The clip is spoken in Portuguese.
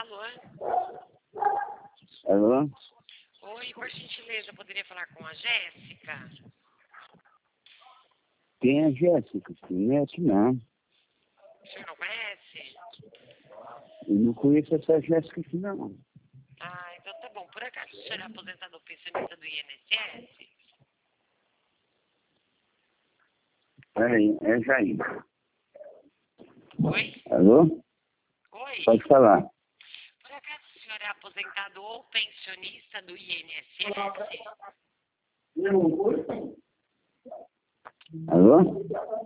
Alô? Alô? Oi, por gentileza, eu poderia falar com a Jéssica? Quem é a Jéssica? Não é aqui não. O senhor não conhece? Eu não conheço essa Jéssica aqui não. Ah, então tá bom. Por acaso o senhor é aposentado ou pensionista do INSS? Peraí, é Jair. Oi? Alô? Oi? Pode falar. Por acaso o senhor é aposentado ou pensionista do INSS? Alô?